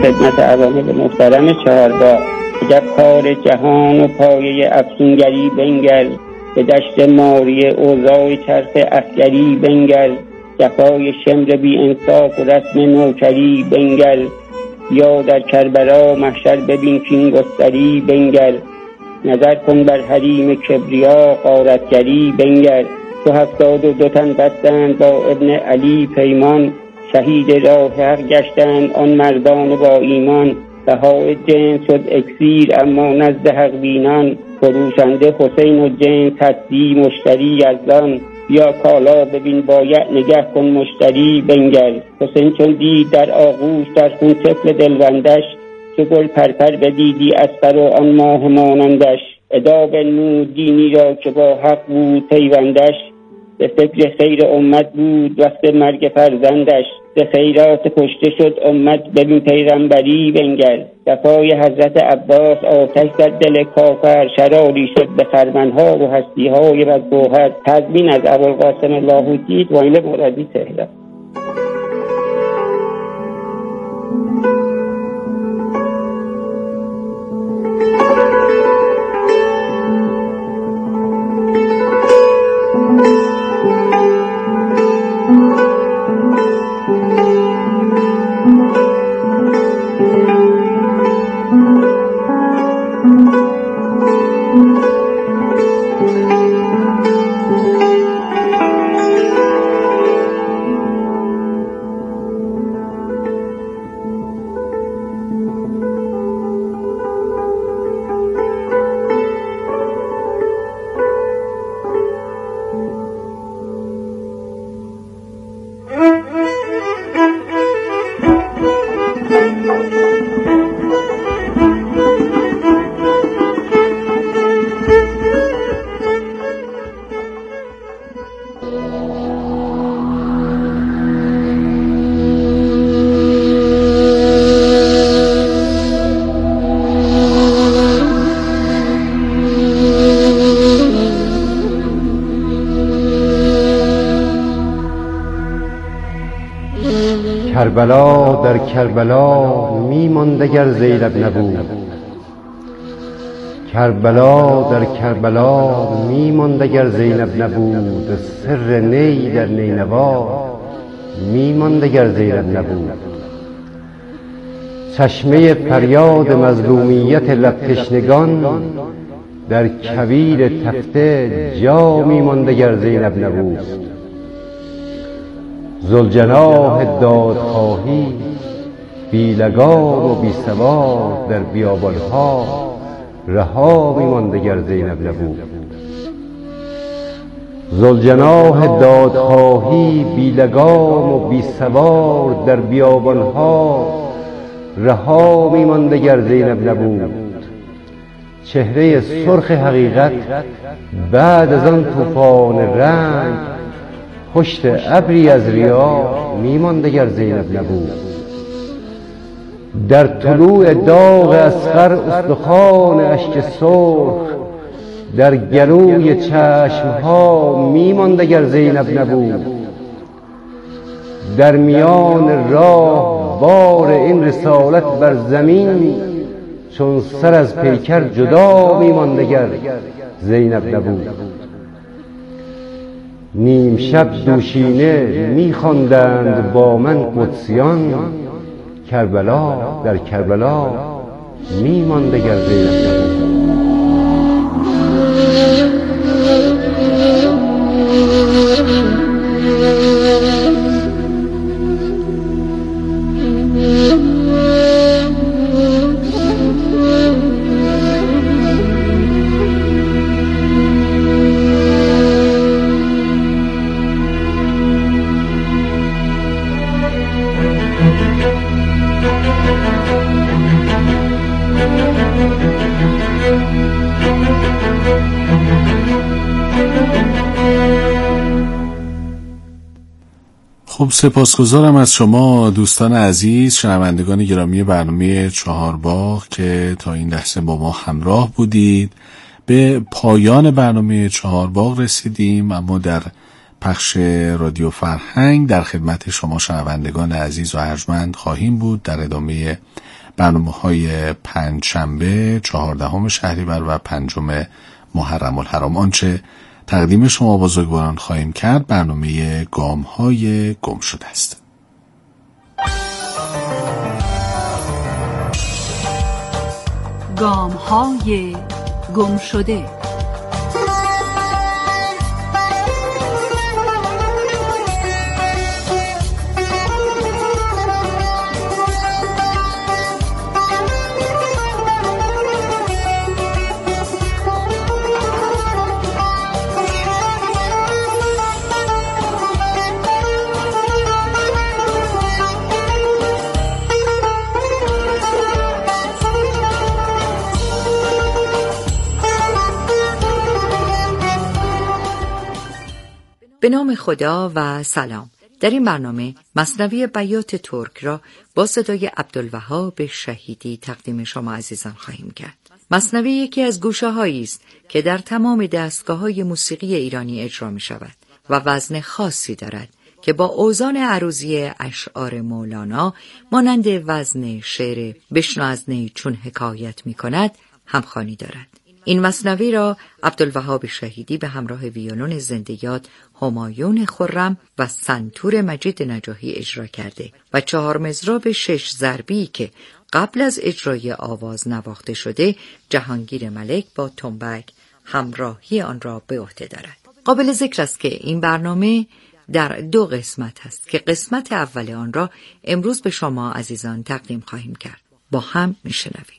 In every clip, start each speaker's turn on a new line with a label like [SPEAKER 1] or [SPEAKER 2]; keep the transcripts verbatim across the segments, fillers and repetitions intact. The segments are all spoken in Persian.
[SPEAKER 1] خدمت عوامل محترم چهارباغ. عجب کار جهان و پایه افسونگری بنگر، به دشت ماری اوضاع چرخ عسکری بنگر. جفای شمر بی انصاف و رسم نوکری بنگر، یا در کربلا محشر ببین کین گستری بنگر. نظر کن بر حریم کبریا غارتگری بنگر. تو هفتاد و دو تن بستند با ابن علی پیمان، شهید راه حق گشتند آن مردان با ایمان. بهای جنس شد اکسیر اما نزد حق بینان، فروشنده حسین و جنس هستی مشتری یزدان. یا کالا ببین باید نگه کن مشتری بنگر. حسین چون دید در آغوش در خون طفل دلبندش، چو گل پرپر بدیدی از سر و آن ماه مانندش. ادا بنمود دینی را که با حق بود پیوندش، به فکر خیر امت بود وقت مرگ فرزندش. به خیرات کشته شد امت ببین پیغمبری بنگر. وفای حضرت عباس آتش در دل کافر، شراری شد به خرمنها و هستیهای بدگوهر. تضمین از ابوالقاسم لاهوتی، وایل مرادی، تهران.
[SPEAKER 2] کربلا در کربلا می‌ماند اگر زینب نبود. کربلا در کربلا می‌ماند اگر زینب نبود. سر نی در نینوا می‌ماند اگر زینب نبود. چشمه فریاد مظلومیت لب تشنگان در کویر تفته جا می‌ماند اگر زینب نبود. ذوالجناح دادخواهی بی لگام و بی سوار در بیابانها رها می‌ماند اگر زینب نبود. ذوالجناح دادخواهی بی لگام و بی سوار در بیابانها رها می‌ماند اگر زینب نبود. چهره سرخ حقیقت بعد از آن طوفان رنگ پشت ابری از ریا می‌ماند اگر زینب نبود. در طلوع داغ اصغر استخوان اشک سرخ در گلوی چشمها می‌ماند اگر زینب نبود. در میان راه بار این رسالت بر زمین چون سر از پیکر جدا می‌ماند اگر زینب نبود. نیم شب دوشینه می‌خواندند با من قدسیان، کربلا در کربلا می‌ماند اگر زینب نبود.
[SPEAKER 3] خب سپاسگزارم از شما دوستان عزیز، شنوندگان گرامی برنامه چهارباغ که تا این لحظه با ما همراه بودید. به پایان برنامه چهارباغ رسیدیم، اما در پخش رادیو فرهنگ در خدمت شما شنوندگان عزیز و ارجمند خواهیم بود در ادامه برنامه‌های پنجشنبه چهاردهم شهریور و پنجم محرم الحرام. آنچه تقدیم شما بزرگواران خواهیم کرد برنامه گام‌های گم شده است.
[SPEAKER 4] گام‌های گم شده.
[SPEAKER 5] به نام خدا و سلام. در این برنامه مثنوی بیات ترک را با صدای عبدالوهاب شهیدی تقدیم شما عزیزان خواهیم کرد. مثنوی یکی از گوشه‌هایی است که در تمام دستگاه‌های موسیقی ایرانی اجرا می شود و وزن خاصی دارد که با اوزان عروضی اشعار مولانا مانند وزن شعر بشنو از نی چون حکایت می کند همخوانی دارد. این مثنوی را عبدالوهاب شهیدی به همراه ویولون زنده‌یاد همایون خرم و سنتور مجید نجاحی اجرا کرده و چهار مضراب شش ضربی که قبل از اجرای آواز نواخته شده جهانگیر ملک با تنبک همراهی آن را به عهده دارد. قابل ذکر است که این برنامه در دو قسمت است که قسمت اول آن را امروز به شما عزیزان تقدیم خواهیم کرد. با هم میشنویم.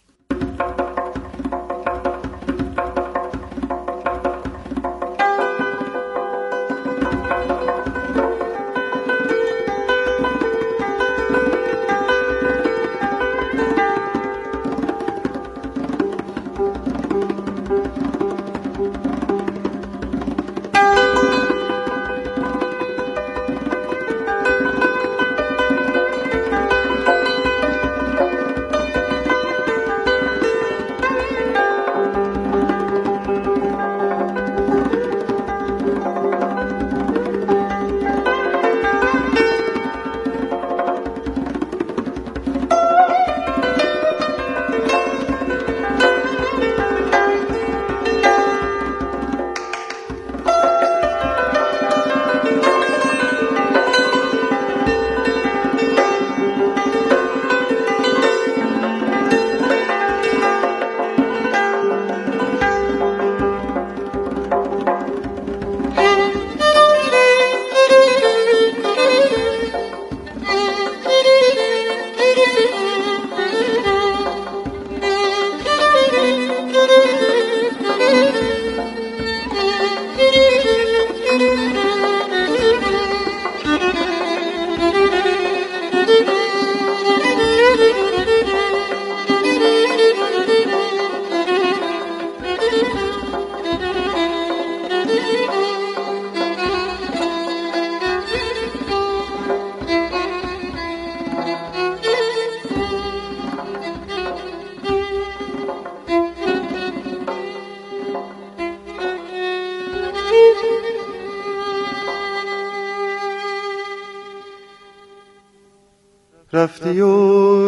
[SPEAKER 6] رفتی و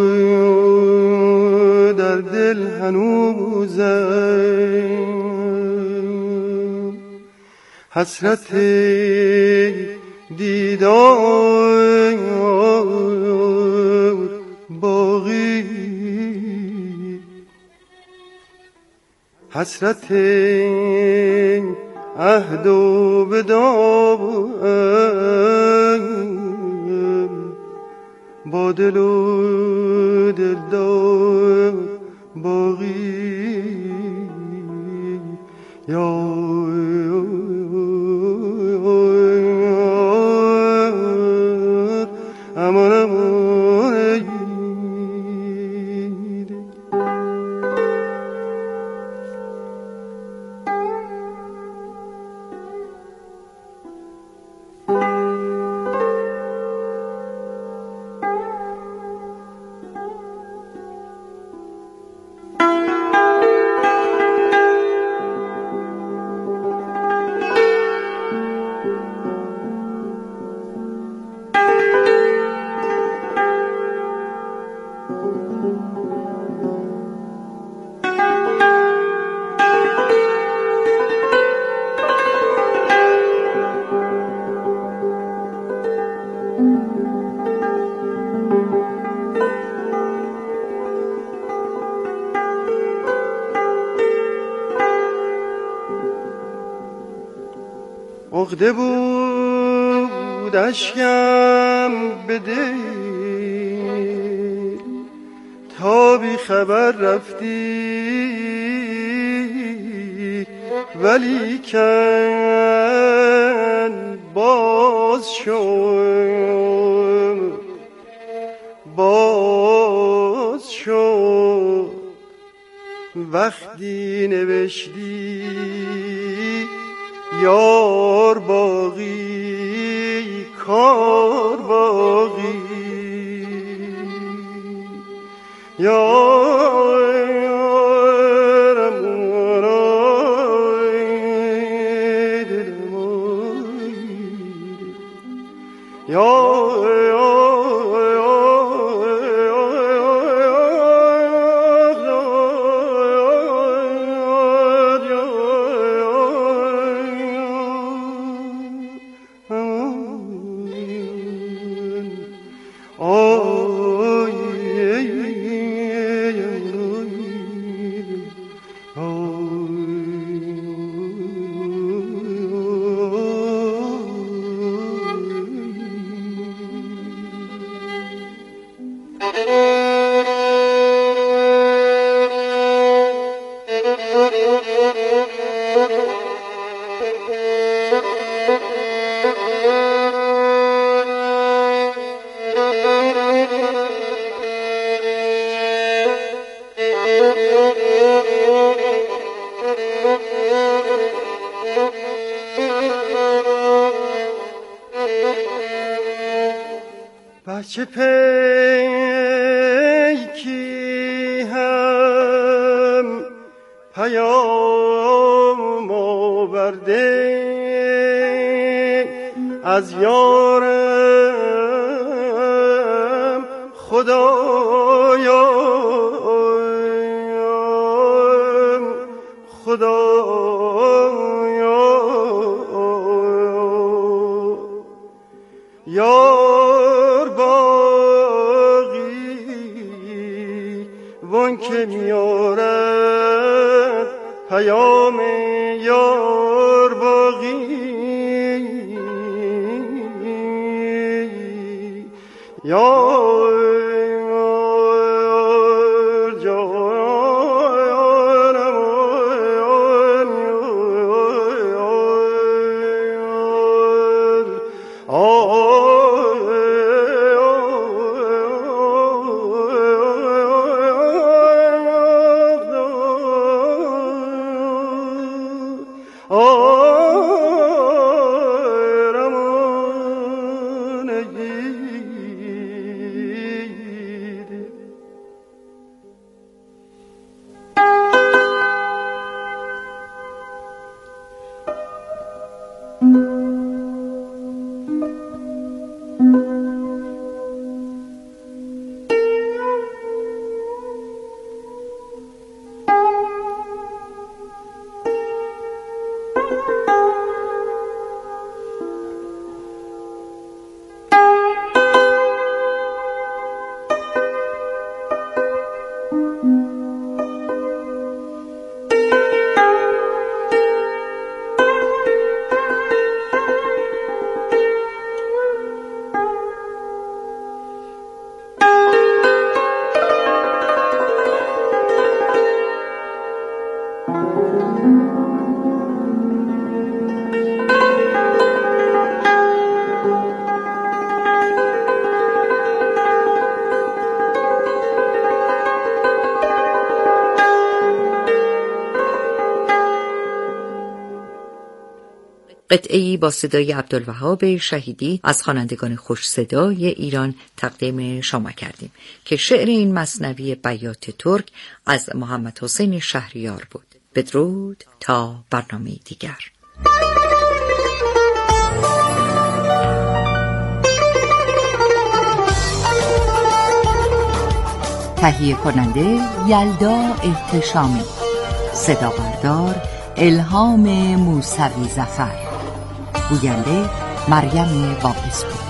[SPEAKER 6] در دل هنوزم حسرت دیدار باقی، حسرت عهد و وداع با دل و دلدار باقی. یا امان امان سوخته بود اشکم به دل تا بی خبر رفتی ولی کن باز شد باز شد وقتی نوشتی یار باقی کار باقی بچه پیکی هم پیام آورده از یارم خدایا خدایا یار باقی وان که میارد پیام یار باقی یار
[SPEAKER 5] قطعه‌ای با صدای عبدالوهاب شهیدی از خوانندگان خوش صدای ایران تقدیم شما کردیم که شعر این مثنوی بیات ترک از محمد حسین شهریار بود. بدرود تا برنامه دیگر. تهیه کننده یلدا احتشامی، صدا بردار الهام موسوی ظفر، گوینده مریم واعظپور.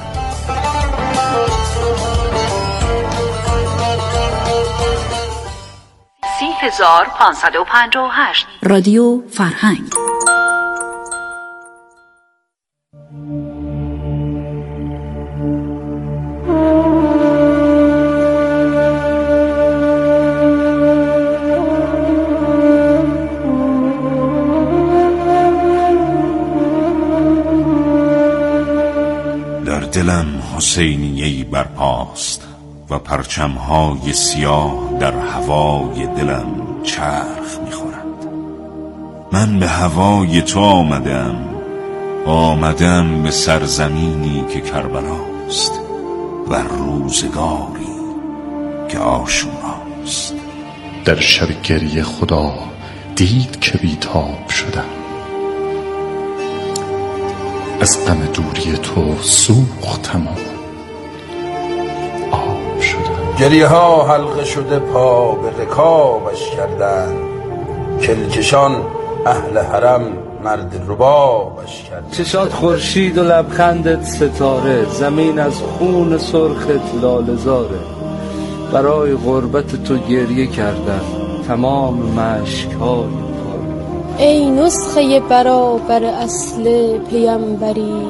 [SPEAKER 4] سی هزار پانصد و پنجاه و هشت رادیو فرهنگ.
[SPEAKER 7] حسینیه‌ای برپاست و پرچم‌های سیاه در هوای دلم چرخ می‌خورد. من به هوای تو آمدم، آمدم به سرزمینی که کربلاست و روزگاری که آشوراست.
[SPEAKER 8] در شب گریه خدا دید که بیتاب شدم، از غم دوری تو سوختم و آب شدم.
[SPEAKER 9] گریه ها حلقه شده پا به رکابش کردن، کلکشان اهل حرم مرد ربابش کردن.
[SPEAKER 10] چشات خورشید و لبخندت ستاره، زمین از خون سرخت لاله‌زاره. برای غربت تو گریه کردن تمام مشک‌های پاره.
[SPEAKER 11] ای نسخه برابر اصل پیامبری،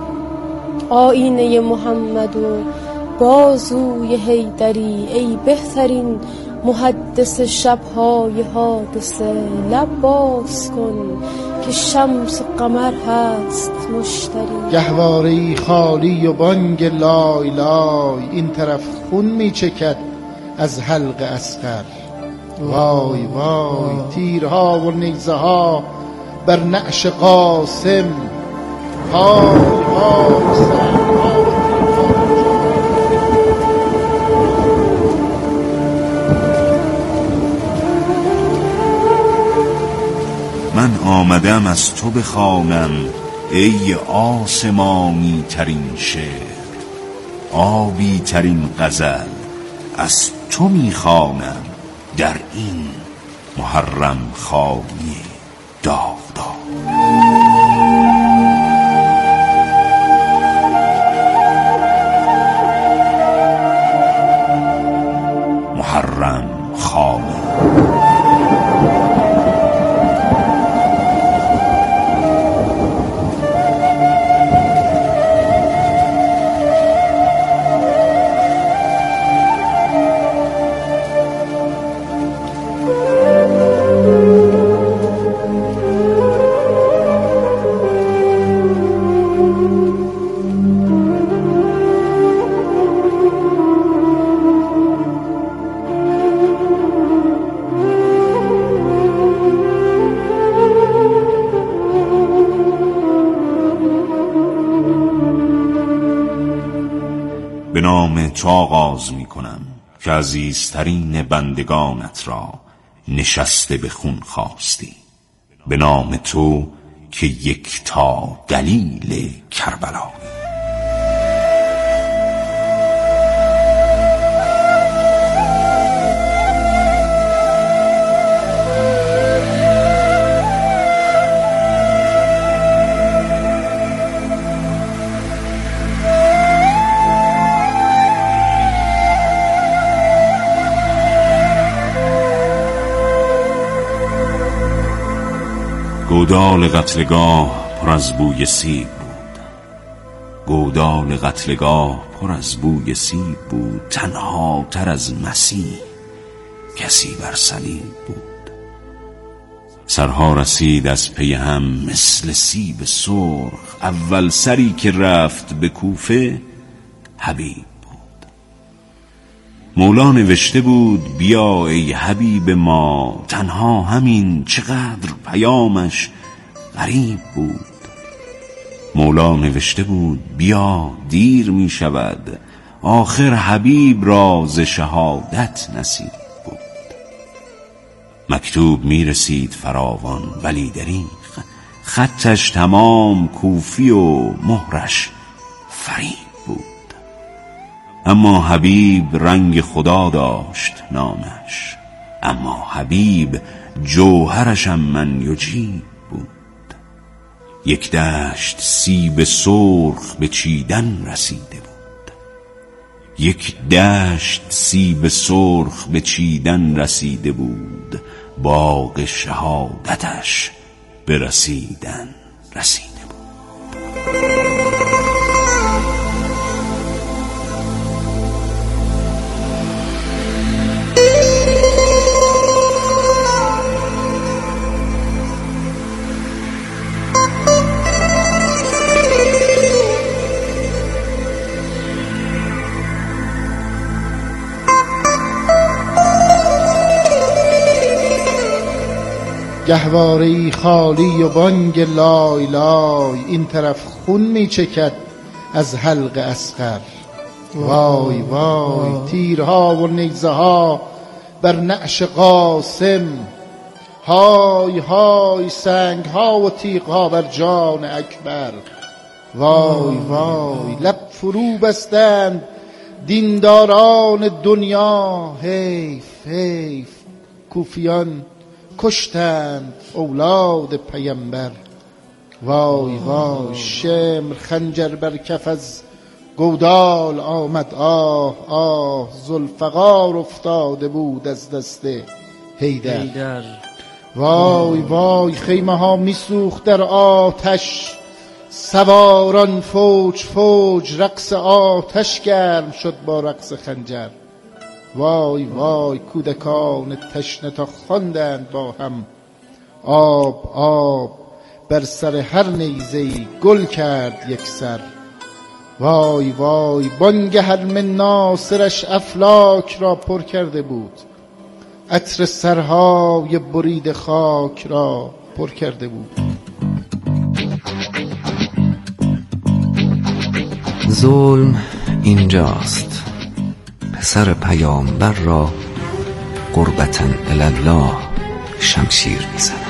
[SPEAKER 11] آینه محمد و بازوی حیدری. ای بهترین محدث شب‌های حادثه، لب باز کن که شمس و قمر هست مشتری.
[SPEAKER 12] گهواره‌ای خالی و بانگ لای لای، این طرف خون میچکد از حلق اصغر. وای وای تیرها و نیزه ها بر نعش قاسم، های های سرها.
[SPEAKER 7] من آمدم از تو بخوانم ای آسمانی ترین شعر، آبی ترین غزل از تو میخوانم در این محرم خانی داغدار. محرم خانی به نام تو آغاز می کنم که عزیزترین بندگانت را نشسته به خون خواستی. به نام تو که یک تا دلیل کربلا. گودال قتلگاه پر از بوی سیب بود، گودال قتلگاه پر از بوی سیب بود. تنها تر از مسیح کسی بر صلیب بود. سرها رسید از پی هم مثل سیب سرخ، اول سری که رفت به کوفه حبیب بود. مولا نوشته بود بیا ای حبیب ما، تنها همین چقدر پیامش غریب بود. مولا نوشته بود بیا دیر می شود، آخر حبیب را ز شهادت نصیب بود. مکتوب می رسید فراوان ولی دریغ، خطش تمام کوفی و مهرش فریب بود. اما حبیب رنگ خدا داشت نامش، اما حبیب جوهرشم من یجیب بود. یک دشت سیب سرخ به چیدن رسیده بود، یک دشت سیب سرخ به چیدن رسیده بود. باغ شهادتش به رسیدن رسیده بود.
[SPEAKER 12] گهواره‌ای خالی و بانگ لای لای، این طرف خون می چکد از حلق اصغر. وای وای تیرها و نیزه ها بر نعش قاسم، های های سنگ ها و تیغ ها بر جان اکبر. وای وای لب فرو بستند دینداران دنیا، حیف حیف کوفیان کشتند اولاد پیمبر. وای وای شمر خنجر بر کف از گودال آمد، آه آه ذوالفقار افتاده بود از دست حیدر. وای وای خیمه ها می سوخت در آتش، سواران فوج فوج رقص آتش گرم شد با رقص خنجر. وای وای کودکان تشنه تا خواندند با هم، آب آب بر سر هر نیزه‌ای گل کرد یک سر. وای وای بانگ حرم ناصرش افلاک را پر کرده بود، عطر سرهای برید خاک را پر کرده بود.
[SPEAKER 13] ظلم اینجاست، پسر پیامبر را قربتاً الله شمشیر میزند.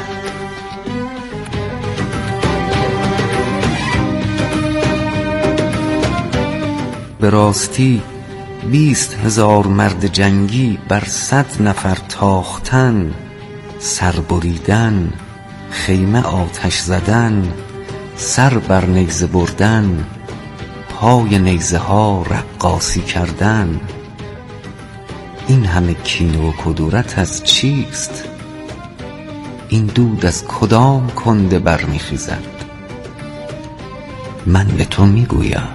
[SPEAKER 13] به راستی بیست هزار مرد جنگی بر صد نفر تاختن، سر بریدن، خیمه آتش زدن، سر بر نیزه بردن، پای نیزه ها رقاصی کردن، این همه کینه و کدورت از چیست؟ این دود از کدام کنده برمیخیزد؟ من به تو میگویم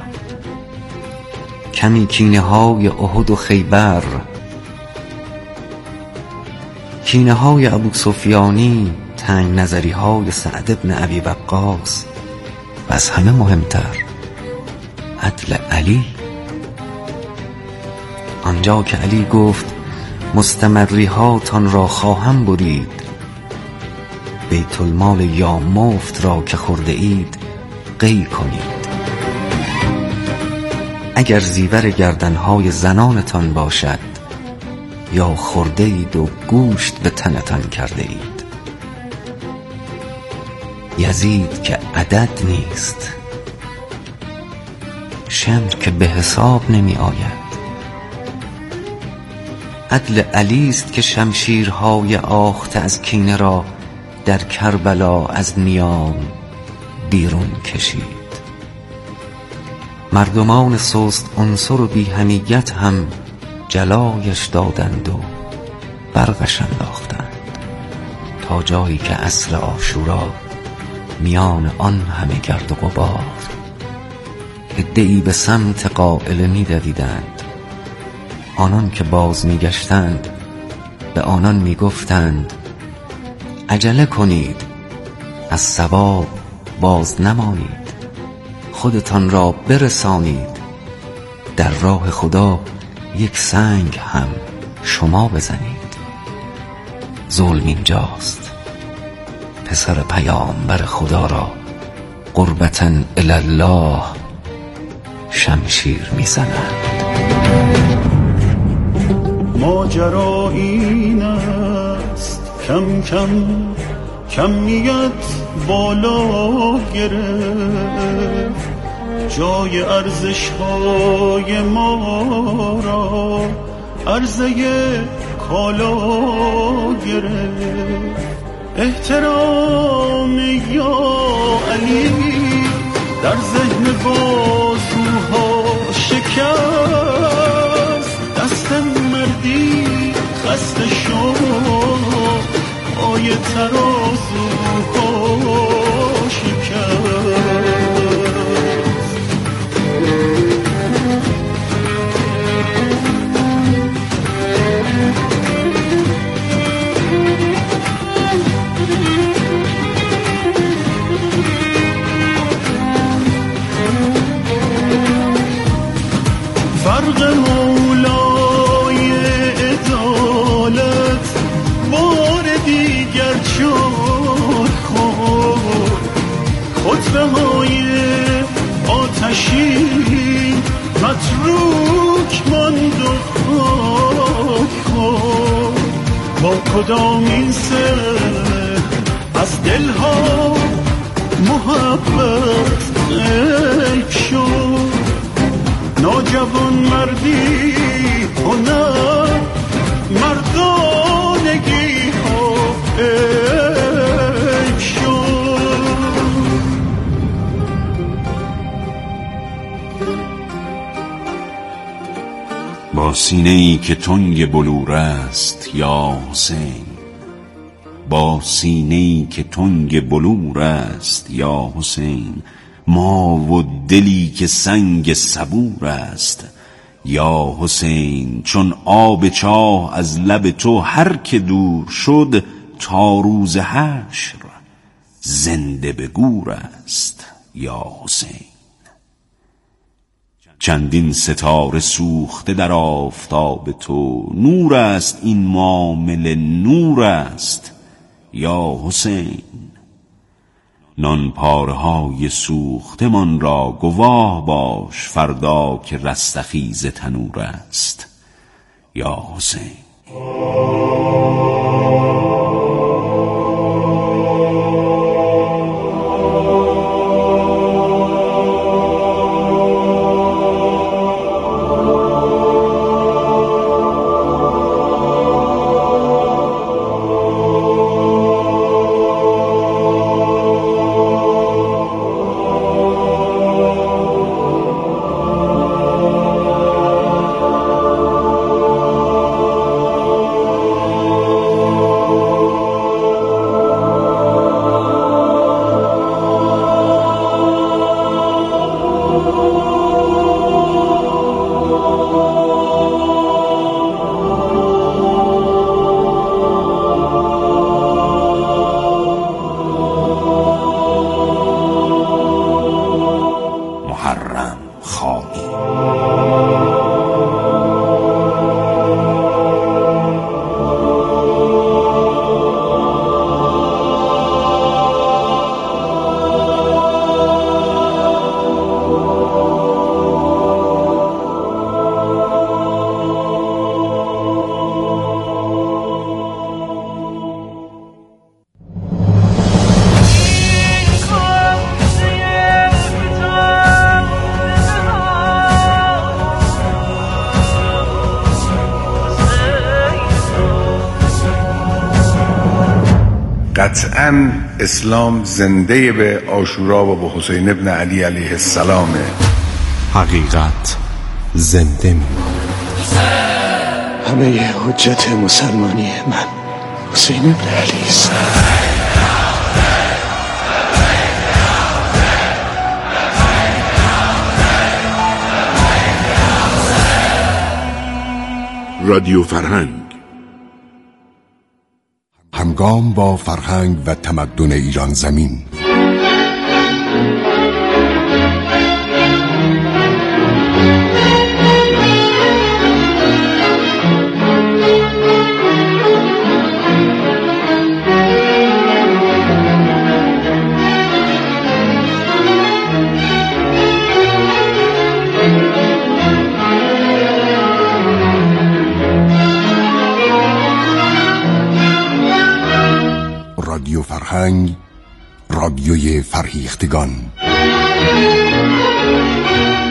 [SPEAKER 13] کمی کینه های احد و خیبر، کینه های ابو سفیانی، تنگ نظری های سعد بن ابی وقاص، و از همه مهمتر عدل علی. آنجا که علی گفت مستمری هاتان را خواهم برید، بیت المال یا مفت را که خورده اید قی کنید. اگر زیور گردنهای زنانتان باشد، یا خورده اید و گوشت به تنتان کرده اید. یزید که عدد نیست، شمر که به حساب نمی آید. عدل علی است که شمشیرهای آخته از کینه را در کربلا از نیام بیرون کشید. مردمان سست عنصر و بی حمیت هم جلایش دادند و برقش انداختند، تا جایی که عصر عاشورا میان آن همه گرد و غبار عده‌ای به سمت قائله می دویدند. آنان که باز می گشتند به آنان می گفتند عجله کنید، از ثواب باز نمانید، خودتان را برسانید، در راه خدا یک سنگ هم شما بزنید. ظلم اینجاست، پسر پیامبر خدا را قربتاً الله شمشیر میزنند.
[SPEAKER 14] ماجرا این است کم کم کمیت بالا گرفت، جای ارزش های ما را عرضه کالا گرفت. احترام یا علی در ذهن بازوها شکست، دست مردی خسته شد، پای ترازوها شکست. فرق مولای عدالت بار دیگر شد، نشین متروک ماند و خاک با کدام این سر از دلها محبت قلب شد ناجوان مردی هنر مردانگی ها عیب شد.
[SPEAKER 7] با سینه‌ای که تنگ بلور است یا حسین، با سینه‌ای که تنگ بلور است یا حسین، ما و دلی که سنگ صبور است یا حسین، چون آب چاه از لب تو هر که دور شد تا روز حشر زنده به گور است یا حسین. چندین ستاره سوخته در آفتاب تو، نور است این معامله نور است یا حسین. نان پارهای سوخته من را گواه باش فردا که رستخیز تنور است یا حسین.
[SPEAKER 15] قطعاً اسلام زنده به عاشورا و به حسین ابن علی علیه السلام.
[SPEAKER 8] حقیقت زنده میماند.
[SPEAKER 16] همه حجت مسلمانی من حسین ابن علی است.
[SPEAKER 17] رادیو فرهنگ،
[SPEAKER 8] همگام با فرهنگ و تمدن ایران زمین. رادیو فرهنگ، رادیوی فرهیختگان.